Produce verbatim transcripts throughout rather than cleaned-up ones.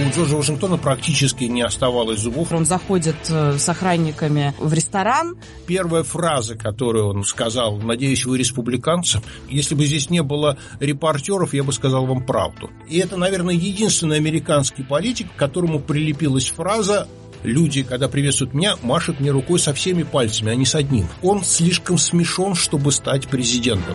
У Джорджа Вашингтона практически не оставалось зубов. Он заходит с охранниками в ресторан. Первая фраза, которую он сказал: «Надеюсь, вы республиканцы». Если бы здесь не было репортеров, я бы сказал вам правду. И это, наверное, единственный американский политик, к которому прилепилась фраза: «Люди, когда приветствуют меня, машут мне рукой со всеми пальцами, а не с одним. Он слишком смешон, чтобы стать президентом».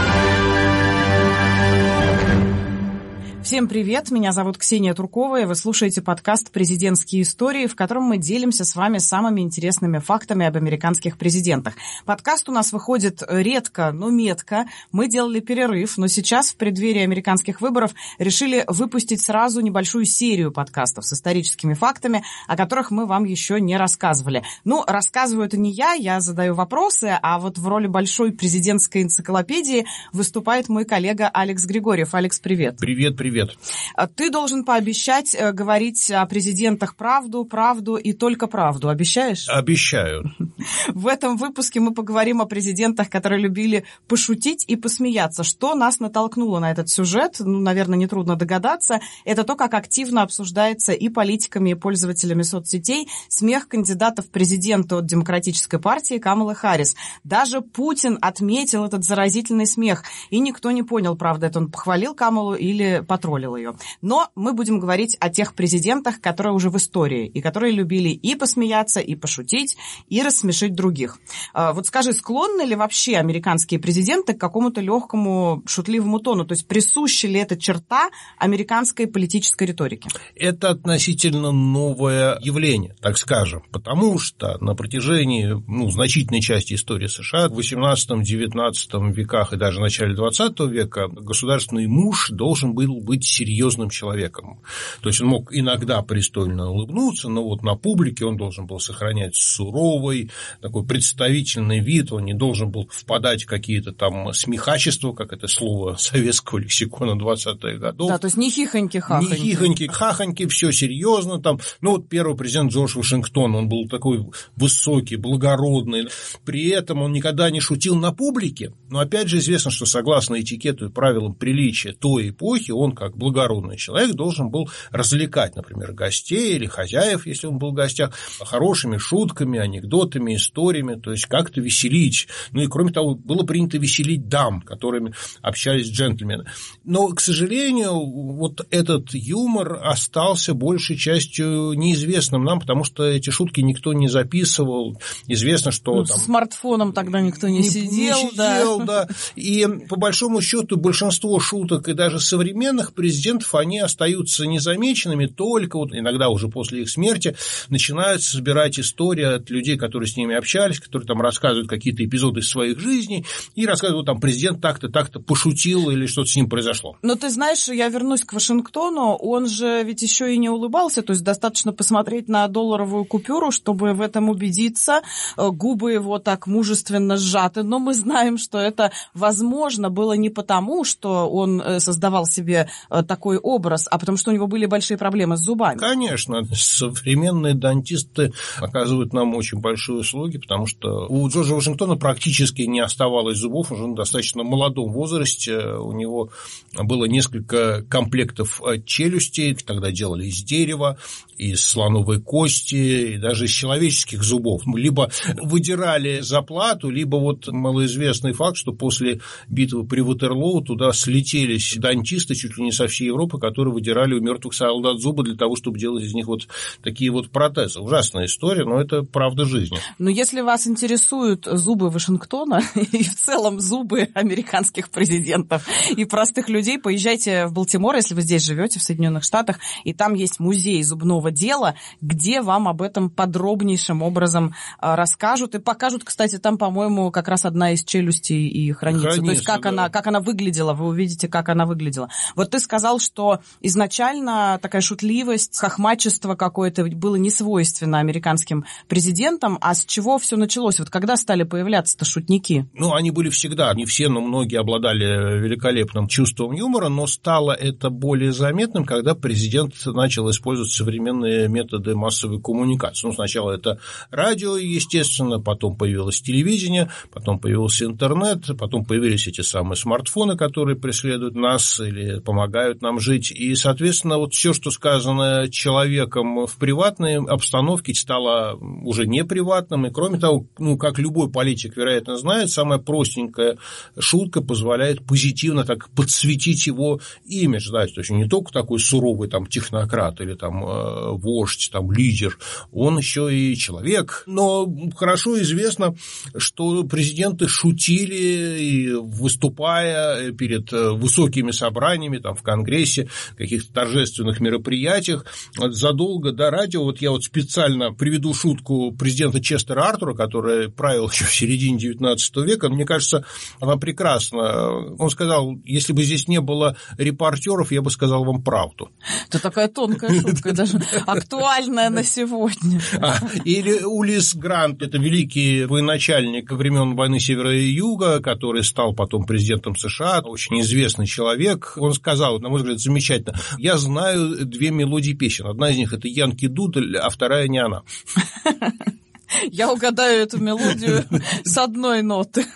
Всем привет, меня зовут Ксения Туркова, и вы слушаете подкаст «Президентские истории», в котором мы делимся с вами самыми интересными фактами об американских президентах. Подкаст у нас выходит редко, но метко. Мы делали перерыв, но сейчас в преддверии американских выборов решили выпустить сразу небольшую серию подкастов с историческими фактами, о которых мы вам еще не рассказывали. Ну, рассказываю это не я, я задаю вопросы, а вот в роли большой президентской энциклопедии выступает мой коллега Алекс Григорьев. Алекс, привет. Привет, привет. Привет. Ты должен пообещать говорить о президентах правду, правду и только правду. Обещаешь? Обещаю. В этом выпуске мы поговорим о президентах, которые любили пошутить и посмеяться. Что нас натолкнуло на этот сюжет, ну, наверное, нетрудно догадаться, это то, как активно обсуждается и политиками, и пользователями соцсетей смех кандидатов в президенты от Демократической партии Камалы Харрис. Даже Путин отметил этот заразительный смех, и никто не понял, правда, это он похвалил Камалу или потроллил ее. Но мы будем говорить о тех президентах, которые уже в истории, и которые любили и посмеяться, и пошутить, и рассмешить других. Вот скажи, склонны ли вообще американские президенты к какому-то легкому шутливому тону? То есть присуща ли эта черта американской политической риторики? Это относительно новое явление, так скажем, потому что на протяжении ну, значительной части истории США в восемнадцатом-девятнадцатом веках и даже в начале двадцатого века государственный муж должен был быть серьезным человеком. То есть он мог иногда пристойно улыбнуться, но вот на публике он должен был сохранять суровый, такой представительный вид, он не должен был впадать в какие-то там смехачества, как это слово советского лексикона двадцатых годов. Да, то есть не хихоньки-хахоньки. Не хихоньки-хахоньки, все серьезно там. Ну вот первый президент Джордж Вашингтон, он был такой высокий, благородный, при этом он никогда не шутил на публике, но опять же известно, что согласно этикету и правилам приличия той эпохи, он как благородный человек должен был развлекать, например, гостей или хозяев, если он был в гостях, хорошими шутками, анекдотами, историями, то есть как-то веселить. Ну и кроме того, было принято веселить дам, которыми общались джентльмены. Но, к сожалению, вот этот юмор остался большей частью неизвестным нам, потому что эти шутки никто не записывал. Известно, что ну, там... С смартфоном тогда никто не, не сидел. Не сидел, да. да. И по большому счету большинство шуток и даже современных президентов, они остаются незамеченными, только вот иногда уже после их смерти начинают собирать истории от людей, которые с ними общались, которые там рассказывают какие-то эпизоды из своих жизней и рассказывают, там президент так-то, так-то пошутил или что-то с ним произошло. Но ты знаешь, я вернусь к Вашингтону, он же ведь еще и не улыбался, то есть достаточно посмотреть на долларовую купюру, чтобы в этом убедиться, губы его так мужественно сжаты, но мы знаем, что это, возможно, было не потому, что он создавал себе такой образ, а потому что у него были большие проблемы с зубами. Конечно, современные дантисты оказывают нам очень большие услуги, потому что у Джорджа Вашингтона практически не оставалось зубов, уже в достаточно молодом возрасте, у него было несколько комплектов челюстей, тогда делали из дерева, из слоновой кости и даже из человеческих зубов. Либо выдирали заплату, либо вот малоизвестный факт, что после битвы при Ватерлоу туда слетелись дантисты чуть ли не со всей Европы, которые выдирали у мертвых солдат зубы для того, чтобы делать из них вот такие вот протезы. Ужасная история, но это правда жизни. Но если вас интересуют зубы Вашингтона и в целом зубы американских президентов и простых людей, поезжайте в Балтимор, если вы здесь живете, в Соединенных Штатах, и там есть музей зубного дела, где вам об этом подробнейшим образом расскажут и покажут, кстати, там, по-моему, как раз одна из челюстей и хранится. хранится То есть как, да. она, как она выглядела, вы увидите, как она выглядела. Вот ты сказал, что изначально такая шутливость, хохмачество какое-то было не свойственно американским президентам, а с чего все началось? Вот когда стали появляться-то шутники? Ну, они были всегда, не все, но многие обладали великолепным чувством юмора, но стало это более заметным, когда президент начал использовать современные методы массовой коммуникации. Ну, сначала это радио, естественно, потом появилось телевидение, потом появился интернет, потом появились эти самые смартфоны, которые преследуют нас или помогают помогают нам жить. И, соответственно, вот все, что сказано человеком в приватной обстановке, стало уже не приватным. И, кроме того, ну, как любой политик, вероятно, знает, самая простенькая шутка позволяет позитивно так подсветить его имидж. Да? То есть не только такой суровый там, технократ или там, э, вождь, там, лидер, он еще и человек. Но хорошо известно, что президенты шутили, и выступая перед высокими собраниями там, в Конгрессе, каких-то торжественных мероприятиях, задолго до радио, вот я вот специально приведу шутку президента Честера Артура, который правил еще в середине девятнадцатого века, мне кажется, она прекрасна. Он сказал, если бы здесь не было репортеров, я бы сказал вам правду. Это такая тонкая шутка, даже актуальная на сегодня. Или Улисс Грант, это великий военачальник времен войны Севера и Юга, который стал потом президентом США, очень известный человек. Он сказал, на мой взгляд, замечательно: я знаю две мелодии песен. Одна из них – это Янки Дудль, а вторая не она. Я угадаю эту мелодию с одной ноты.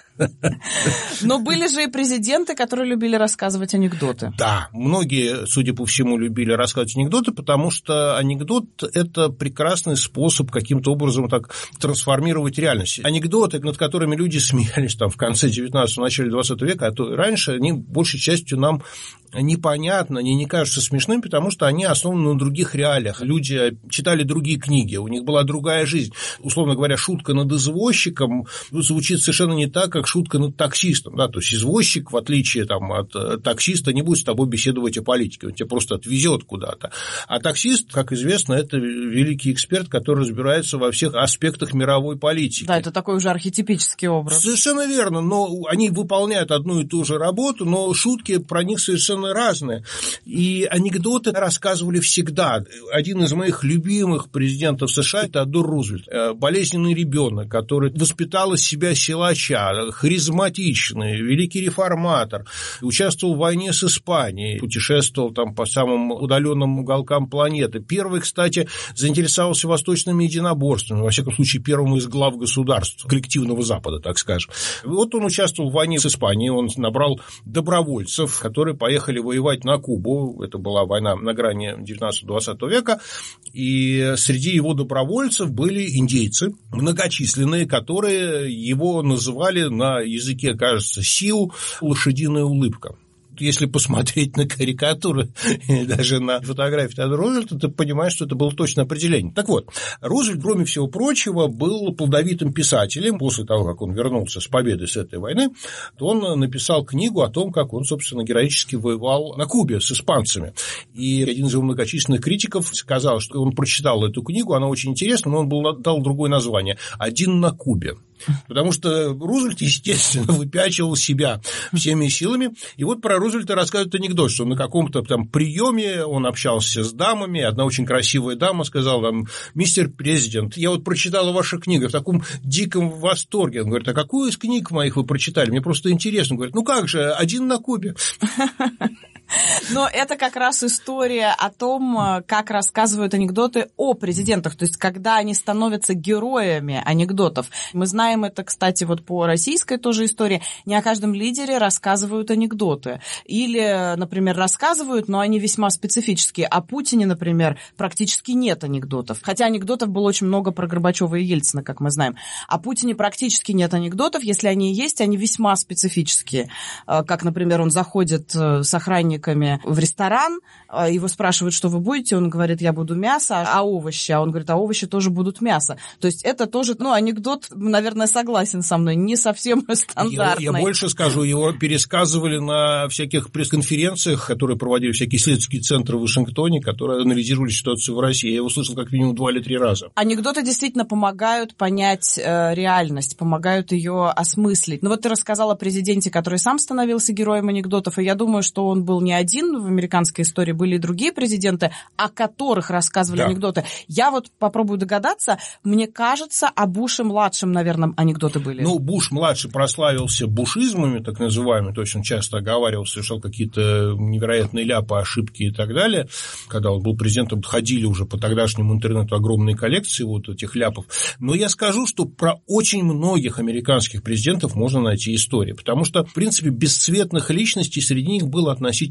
Но были же и президенты, которые любили рассказывать анекдоты. Да, многие, судя по всему, любили рассказывать анекдоты, потому что анекдот – это прекрасный способ каким-то образом так трансформировать реальность. Анекдоты, над которыми люди смеялись там, в конце девятнадцатого, начале двадцатого века, а то и раньше, они большей частью нам непонятны, они не кажутся смешными, потому что они основаны на других реалиях. Люди читали другие книги, у них была другая жизнь. Условно говоря, шутка над извозчиком звучит совершенно не так, как шутка над таксистом. Да? То есть извозчик, в отличие там, от таксиста, не будет с тобой беседовать о политике, он тебя просто отвезет куда-то. А таксист, как известно, это великий эксперт, который разбирается во всех аспектах мировой политики. Да, это такой уже архетипический образ. Совершенно верно, но они выполняют одну и ту же работу, но шутки про них совершенно разные. И анекдоты рассказывали всегда. Один из моих любимых президентов США – это Теодор Рузвельт. Болезненный ребенок, который воспитал из себя силача, харизматичный, великий реформатор, участвовал в войне с Испанией, путешествовал там по самым удаленным уголкам планеты. Первый, кстати, заинтересовался восточными единоборствами, во всяком случае, первым из глав государств, коллективного Запада, так скажем. Вот он участвовал в войне с Испанией, он набрал добровольцев, которые поехали воевать на Кубу, это была война на грани девятнадцатого-двадцатого века, и среди его добровольцев были индейцы, многочисленные, которые его называли на языке, кажется, сиу лошадиная улыбка. Если посмотреть на карикатуры, даже на фотографии Теодора Рузвельта, ты понимаешь, что это было точное определение. Так вот, Рузвельт, кроме всего прочего, был плодовитым писателем. После того, как он вернулся с победой с этой войны, то он написал книгу о том, как он, собственно, героически воевал на Кубе с испанцами. И один из его многочисленных критиков сказал, что он прочитал эту книгу, она очень интересна, но он был, дал другое название – «Один на Кубе». Потому что Рузвельт, естественно, выпячивал себя всеми силами. И вот про Рузвельта рассказывают анекдот, что на каком-то там приеме он общался с дамами. Одна очень красивая дама сказала там: мистер президент, я вот прочитала вашу книгу в таком диком восторге. Он говорит: а какую из книг моих вы прочитали? Мне просто интересно. Он говорит: ну как же, «Один на Кубе». Но это как раз история о том, как рассказывают анекдоты о президентах, то есть когда они становятся героями анекдотов. Мы знаем это, кстати, вот по российской тоже истории. Не о каждом лидере рассказывают анекдоты. Или, например, рассказывают, но они весьма специфические. О Путине, например, практически нет анекдотов. Хотя анекдотов было очень много про Горбачева и Ельцина, как мы знаем. О Путине практически нет анекдотов. Если они есть, они весьма специфические. Как, например, он заходит с охранником в ресторан, его спрашивают, что вы будете, он говорит: я буду мясо, а овощи? А он говорит: а овощи тоже будут мясо. То есть это тоже, ну, анекдот, наверное, согласен со мной, не совсем стандартный. Я, я больше скажу, его пересказывали на всяких пресс-конференциях, которые проводили всякие исследовательские центры в Вашингтоне, которые анализировали ситуацию в России. Я его слышал как минимум два или три раза. Анекдоты действительно помогают понять э, реальность, помогают ее осмыслить. Ну вот ты рассказал о президенте, который сам становился героем анекдотов, и я думаю, что он был не один в американской истории, были и другие президенты, о которых рассказывали, да, анекдоты. Я вот попробую догадаться, мне кажется, о Буше-младшем, наверное, анекдоты были. Ну, Буш-младший прославился бушизмами, так называемыми, то есть он часто оговаривался, совершал какие-то невероятные ляпы, ошибки и так далее. Когда он был президентом, ходили уже по тогдашнему интернету огромные коллекции вот этих ляпов. Но я скажу, что про очень многих американских президентов можно найти истории, потому что, в принципе, бесцветных личностей среди них было относительно немного.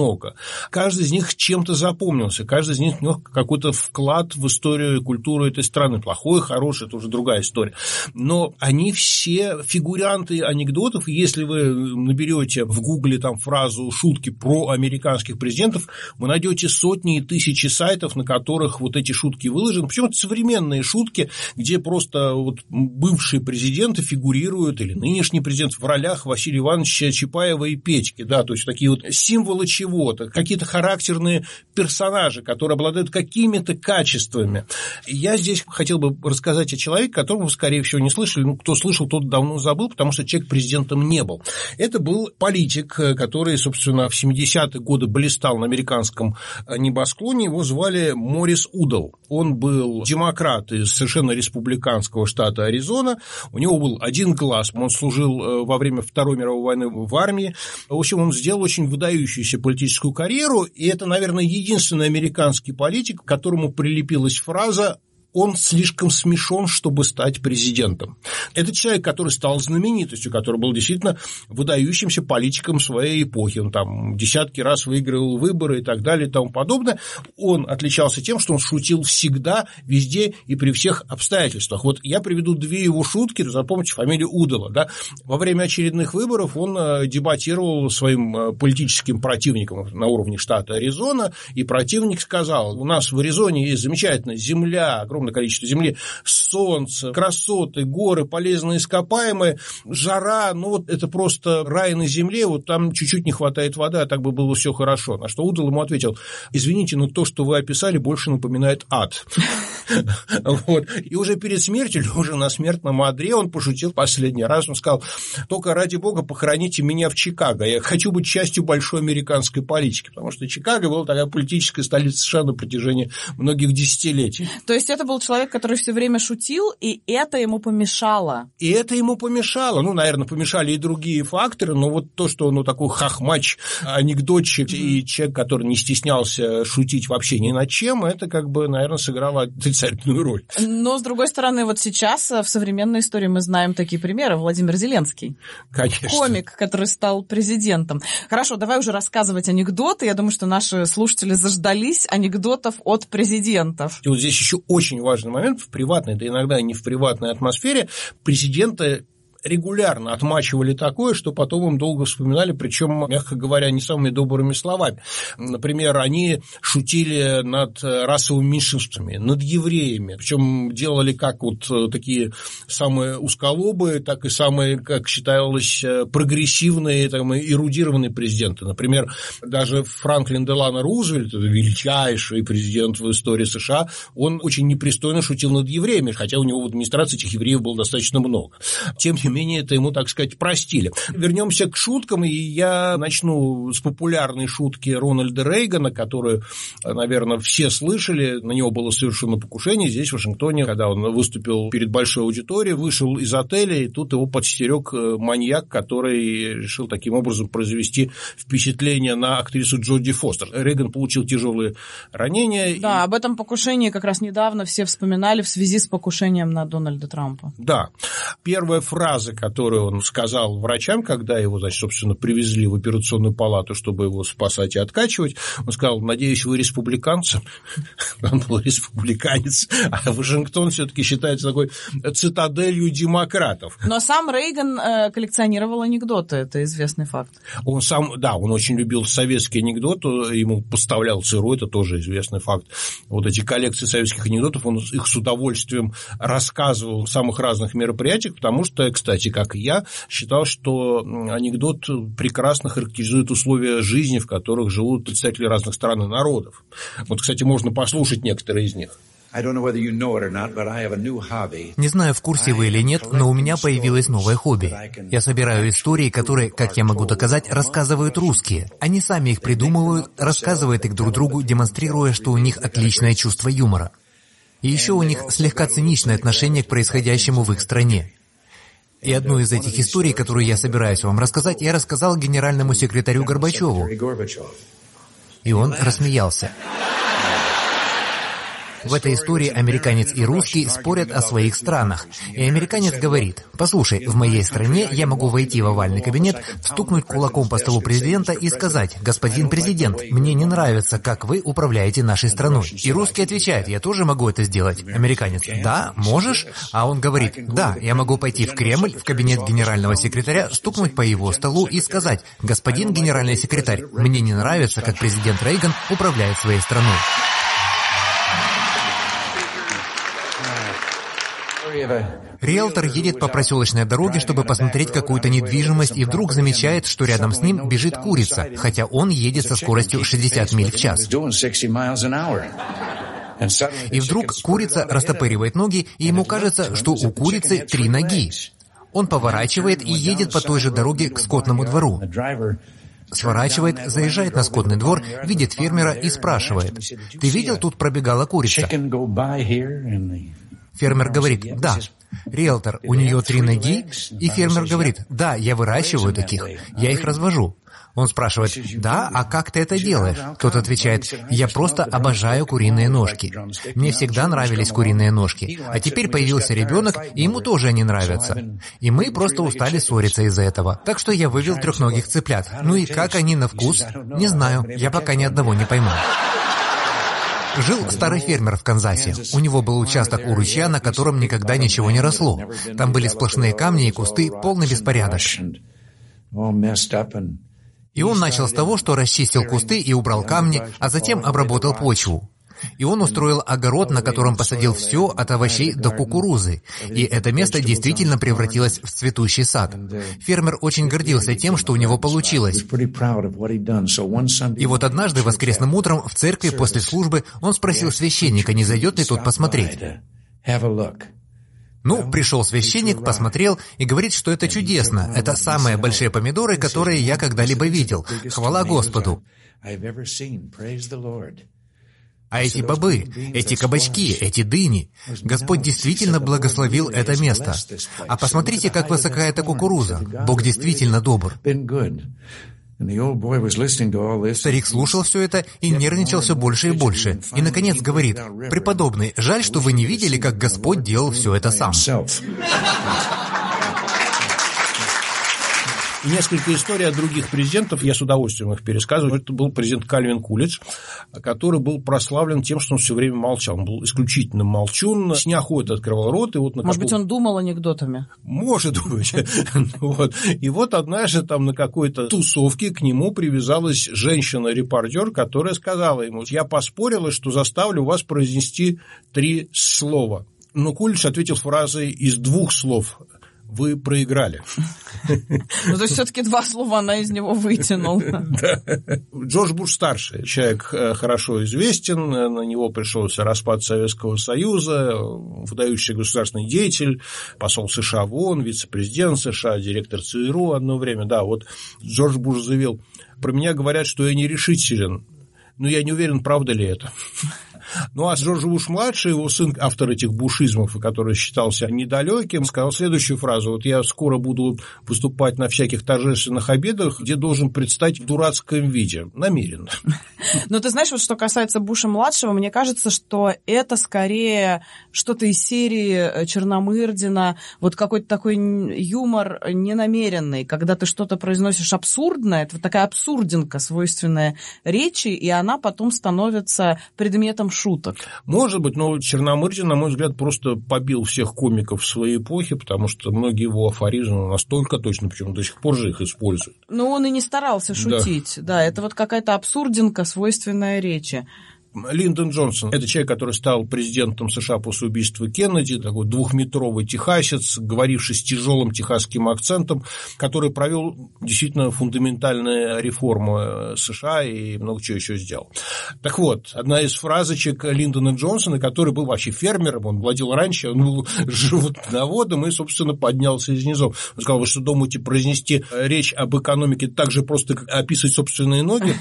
много. Каждый из них чем-то запомнился, каждый из них внес какой-то вклад в историю и культуру этой страны. Плохой, хороший – это уже другая история. Но они все фигуранты анекдотов, и если вы наберете в Гугле там фразу «шутки про американских президентов», вы найдете сотни и тысячи сайтов, на которых вот эти шутки выложены. Причем это современные шутки, где просто вот бывшие президенты фигурируют, или нынешний президент, в ролях Василия Ивановича Чапаева и Петьки, да, то есть такие вот символы чего-то, какие-то характерные персонажи, которые обладают какими-то качествами. Я здесь хотел бы рассказать о человеке, которого вы, скорее всего, не слышали, ну, кто слышал, тот давно забыл, потому что человек президентом не был. Это был политик, который, собственно, в семидесятые годы блистал на американском небосклоне, его звали Моррис Удall. Он был демократ из совершенно республиканского штата Аризона, у него был один глаз, он служил во время Второй мировой войны в армии. В общем, он сделал очень выдающуюся политическую карьеру, и это, наверное, единственный американский политик, к которому прилепилась фраза «он слишком смешон, чтобы стать президентом». Это человек, который стал знаменитостью, который был действительно выдающимся политиком своей эпохи. Он там десятки раз выигрывал выборы и так далее и тому подобное. Он отличался тем, что он шутил всегда, везде и при всех обстоятельствах. Вот я приведу две его шутки, запомните фамилию Удала. Да? Во время очередных выборов он дебатировал своим политическим противником на уровне штата Аризона, и противник сказал: у нас в Аризоне есть замечательная земля, огромная количество земли, солнце, красоты, горы, полезные ископаемые, жара, ну вот это просто рай на земле, вот там чуть-чуть не хватает воды, а так бы было все хорошо. На что Удall ему ответил: извините, но то, что вы описали, больше напоминает ад. Вот. И уже перед смертью, или уже на смертном одре, он пошутил последний раз, он сказал: только ради бога похороните меня в Чикаго, я хочу быть частью большой американской политики, потому что Чикаго была такая политическая столица США на протяжении многих десятилетий. То есть это был человек, который все время шутил, и это ему помешало. И это ему помешало. Ну, наверное, помешали и другие факторы, но вот то, что он ну, такой хохмач, анекдотчик mm-hmm. и человек, который не стеснялся шутить вообще ни над чем, это как бы, наверное, сыграло отрицательную роль. Но, с другой стороны, вот сейчас в современной истории мы знаем такие примеры. Владимир Зеленский. Конечно. Комик, который стал президентом. Хорошо, давай уже рассказывать анекдоты. Я думаю, что наши слушатели заждались анекдотов от президентов. И вот здесь еще очень важный момент. В приватной, да иногда и не в приватной атмосфере президенты регулярно отмачивали такое, что потом им долго вспоминали, причем, мягко говоря, не самыми добрыми словами. Например, они шутили над расовыми меньшинствами, над евреями, причем делали как вот такие самые узколобые, так и самые, как считалось, прогрессивные, там, эрудированные президенты. Например, даже Франклин Делано Рузвельт, величайший президент в истории США, он очень непристойно шутил над евреями, хотя у него в администрации этих евреев было достаточно много. Тем не менее, это ему, так сказать, простили. Вернемся к шуткам, и я начну с популярной шутки Рональда Рейгана, которую, наверное, все слышали. На него было совершено покушение здесь, в Вашингтоне, когда он выступил перед большой аудиторией, вышел из отеля, и тут его подстерег маньяк, который решил таким образом произвести впечатление на актрису Джоди Фостер. Рейган получил тяжелые ранения. Да, и... об этом покушении как раз недавно все вспоминали в связи с покушением на Дональда Трампа. Да. Первая фраза, которую он сказал врачам, когда его, значит, собственно, привезли в операционную палату, чтобы его спасать и откачивать, он сказал: надеюсь, вы республиканцы. Он был республиканец, а Вашингтон все-таки считается такой цитаделью демократов. Но сам Рейган э, коллекционировал анекдоты, это известный факт. Он сам, да, он очень любил советские анекдоты, ему поставлял ЦРУ, это тоже известный факт. Вот эти коллекции советских анекдотов, он их с удовольствием рассказывал в самых разных мероприятиях, потому что, кстати, как и я, считал, что анекдот прекрасно характеризует условия жизни, в которых живут представители разных стран и народов. Вот, кстати, можно послушать некоторые из них. Не знаю, в курсе вы или нет, но у меня появилось новое хобби. Я собираю истории, которые, как я могу доказать, рассказывают русские. Они сами их придумывают, рассказывают их друг другу, демонстрируя, что у них отличное чувство юмора. И еще у них слегка циничное отношение к происходящему в их стране. И одну из этих историй, которую я собираюсь вам рассказать, я рассказал генеральному секретарю Горбачеву. И он рассмеялся. В этой истории американец и русский спорят о своих странах. И американец говорит: «Послушай, в моей стране я могу войти в овальный кабинет, стукнуть кулаком по столу президента и сказать: господин президент, мне не нравится, как вы управляете нашей страной». И русский отвечает: «Я тоже могу это сделать». Американец: «Да, можешь?» А он говорит: «Да, я могу пойти в Кремль, в кабинет генерального секретаря, стукнуть по его столу и сказать: господин генеральный секретарь, мне не нравится, как президент Рейган управляет своей страной». Риэлтор едет по проселочной дороге, чтобы посмотреть какую-то недвижимость, и вдруг замечает, что рядом с ним бежит курица, хотя он едет со скоростью шестьдесят миль в час. И вдруг курица растопыривает ноги, и ему кажется, что у курицы три ноги. Он поворачивает и едет по той же дороге к скотному двору. Сворачивает, заезжает на скотный двор, видит фермера и спрашивает: «Ты видел, тут пробегала курица?» Фермер говорит: «Да». Риэлтор: «У нее три ноги?» И фермер говорит: «Да, я выращиваю таких, я их развожу». Он спрашивает: «Да, а как ты это делаешь?» Тот отвечает: «Я просто обожаю куриные ножки. Мне всегда нравились куриные ножки. А теперь появился ребенок, и ему тоже они нравятся. И мы просто устали ссориться из-за этого. Так что я вывел трехногих цыплят. Ну и как они на вкус? Не знаю, я пока ни одного не поймал». Жил старый фермер в Канзасе. У него был участок у ручья, на котором никогда ничего не росло. Там были сплошные камни и кусты, полный беспорядок. И он начал с того, что расчистил кусты и убрал камни, а затем обработал почву. И он устроил огород, на котором посадил все от овощей до кукурузы. И это место действительно превратилось в цветущий сад. Фермер очень гордился тем, что у него получилось. И вот однажды воскресным утром в церкви после службы он спросил священника, не зайдет ли тот посмотреть. Ну, пришел священник, посмотрел и говорит, что это чудесно. Это самые большие помидоры, которые я когда-либо видел. Хвала Господу. А эти бобы, эти кабачки, эти дыни, Господь действительно благословил это место. А посмотрите, как высока эта кукуруза. Бог действительно добр. Старик слушал все это и нервничал все больше и больше. И, наконец, говорит: «Преподобный, жаль, что вы не видели, как Господь делал все это сам». И несколько историй от других президентов, я с удовольствием их пересказываю. Это был президент Кальвин Кулидж, который был прославлен тем, что он все время молчал. Он был исключительно молчун, с неохотой открывал рот. И вот на Может каком... быть, он думал анекдотами? Может быть. И вот однажды там на какой-то тусовке к нему привязалась женщина-репортер, которая сказала ему: «Я поспорила, что заставлю вас произнести три слова». Но Кулидж ответил фразой из двух слов: «Вы проиграли». Ну, то есть, все-таки два слова она из него вытянула. Да. Джордж Буш-старший, человек хорошо известен, на него пришелся распад Советского Союза, выдающийся государственный деятель, посол США в ООН, вице-президент США, директор ЦРУ одно время. Да, вот Джордж Буш заявил: «Про меня говорят, что я нерешителен, но я не уверен, правда ли это». Ну, а Джордж Буш-младший, его сын, автор этих бушизмов, который считался недалеким, сказал следующую фразу: «Вот я скоро буду выступать на всяких торжественных обедах, где должен предстать в дурацком виде». Намеренно. Но ты знаешь, вот что касается Буша-младшего, мне кажется, что это скорее что-то из серии Черномырдина, вот какой-то такой юмор ненамеренный, когда ты что-то произносишь абсурдное, это вот такая абсурдинка, свойственная речи, и она потом становится предметом шуток. Может быть, но Черномырдин, на мой взгляд, просто побил всех комиков своей эпохи, потому что многие его афоризмы настолько точно, причем до сих пор же их используют. Но он и не старался шутить. Да, да, это вот какая-то абсурдинка, свойственная речи. Линдон Джонсон – это человек, который стал президентом США после убийства Кеннеди, такой двухметровый техасец, говоривший с тяжелым техасским акцентом, который провел действительно фундаментальные реформы США и много чего еще сделал. Так вот, одна из фразочек Линдона Джонсона, который был вообще фермером, он владел раньше, он был животноводом и, собственно, поднялся из низов. Он сказал: «Вы что, думаете произнести речь об экономике так же просто, как описывать собственные ноги?»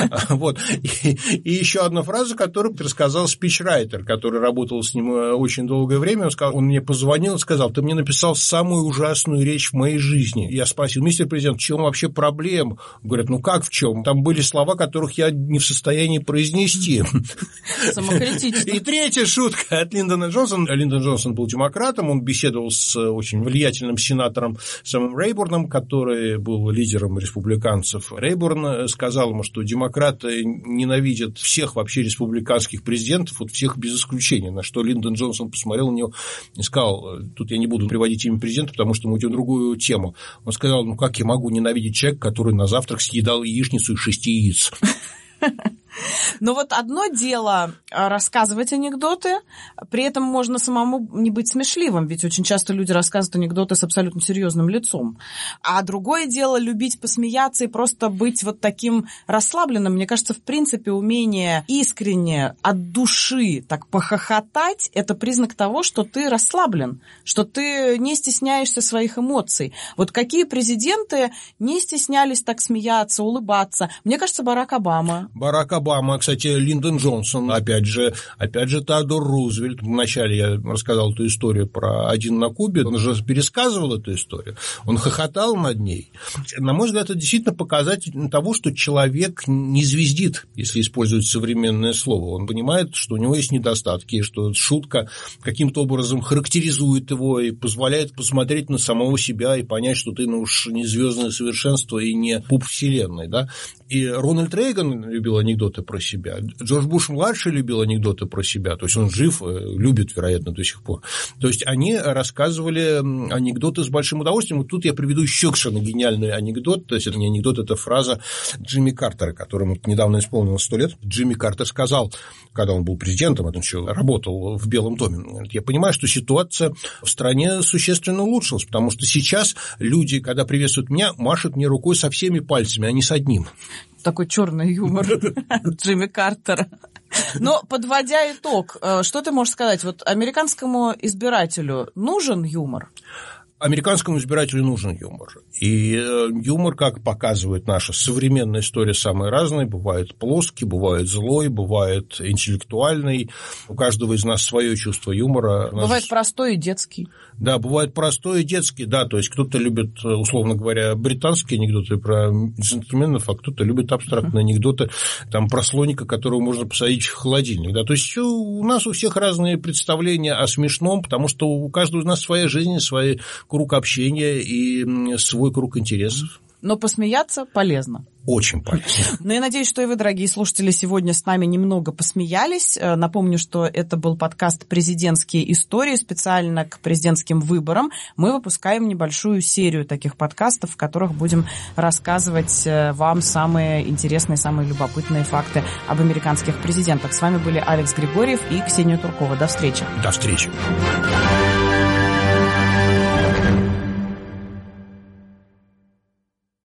И еще одна фраза, который рассказал спичрайтер, который работал с ним очень долгое время. Он, сказал, он мне позвонил и сказал: «Ты мне написал самую ужасную речь в моей жизни». Я спросил: «Мистер президент, в чем вообще проблема?» Говорят: «Ну как в чем? Там были слова, которых я не в состоянии произнести произнести. Самокритично. И третья шутка от Линдона Джонсона. Линдон Джонсон был демократом, он беседовал с очень влиятельным сенатором Сэмом Рейбурном, который был лидером республиканцев. Рейбурн сказал ему, что демократы ненавидят всех вообще республиканских президентов, вот всех без исключения, на что Линдон Джонсон посмотрел на него и сказал, тут я не буду приводить имя президента, потому что мы идем в другую тему. Он сказал, ну как я могу ненавидеть человека, который на завтрак съедал яичницу из шести яиц? Но вот одно дело рассказывать анекдоты, при этом можно самому не быть смешливым, ведь очень часто люди рассказывают анекдоты с абсолютно серьезным лицом. А другое дело любить посмеяться и просто быть вот таким расслабленным. Мне кажется, в принципе, умение искренне от души так похохотать – это признак того, что ты расслаблен, что ты не стесняешься своих эмоций. Вот какие президенты не стеснялись так смеяться, улыбаться? Мне кажется, Барак Обама. Барак Обама, кстати, Линдон Джонсон, опять же, опять же, Теодор Рузвельт. Вначале я рассказал эту историю про «Один на Кубе», он же пересказывал эту историю, он хохотал над ней. На мой взгляд, это действительно показатель того, что человек не звездит, если использовать современное слово. Он понимает, что у него есть недостатки, что шутка каким-то образом характеризует его и позволяет посмотреть на самого себя и понять, что ты, ну уж не звездное совершенство и не пуп вселенной, да. И Рональд Рейган любил анекдоты про себя, Джордж Буш-младший любил анекдоты про себя, то есть он жив, любит, вероятно, до сих пор. То есть они рассказывали анекдоты с большим удовольствием. Вот тут я приведу еще совершенно гениальный анекдот, то есть это не анекдот, это фраза Джимми Картера, которому недавно исполнилось сто лет. Джимми Картер сказал, когда он был президентом, он еще работал в Белом доме, я понимаю, что ситуация в стране существенно улучшилась, потому что сейчас люди, когда приветствуют меня, машут мне рукой со всеми пальцами, а не с одним. Такой черный юмор Джимми Картера. Но, подводя итог, что ты можешь сказать? Вот американскому избирателю нужен юмор? Американскому избирателю нужен юмор. И юмор, как показывает наша современная история, самый разный. Бывает плоский, бывает злой, бывает интеллектуальный. У каждого из нас свое чувство юмора. Бывает Наш... простой и детский. Да, бывает простой и детский, да. То есть кто-то любит, условно говоря, британские анекдоты про джентльменов, а кто-то любит абстрактные анекдоты там, про слоника, которого можно посадить в холодильник. Да. То есть у нас у всех разные представления о смешном, потому что у каждого из нас своя жизнь, свои круг общения и свой круг интересов. Но посмеяться полезно. Очень полезно. Ну, я надеюсь, что и вы, дорогие слушатели, сегодня с нами немного посмеялись. Напомню, что это был подкаст «Президентские истории». Специально к президентским выборам мы выпускаем небольшую серию таких подкастов, в которых будем рассказывать вам самые интересные, самые любопытные факты об американских президентах. С вами были Алекс Григорьев и Ксения Туркова. До встречи. До встречи.